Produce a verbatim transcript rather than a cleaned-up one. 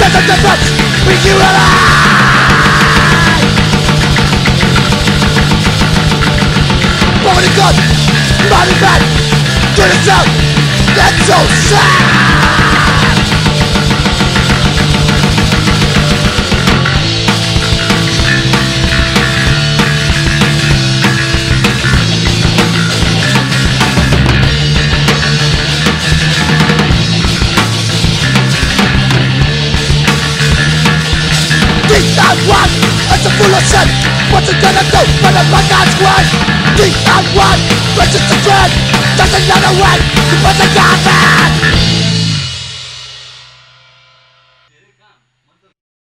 Because of the touch, bring you alive. Born in God, body man, good as out, that's so sad. Deep down one, it's a fool of sin. What's it gonna do when the bad guys win? Deep down one, resist the trend. There's another way, you put the garbage.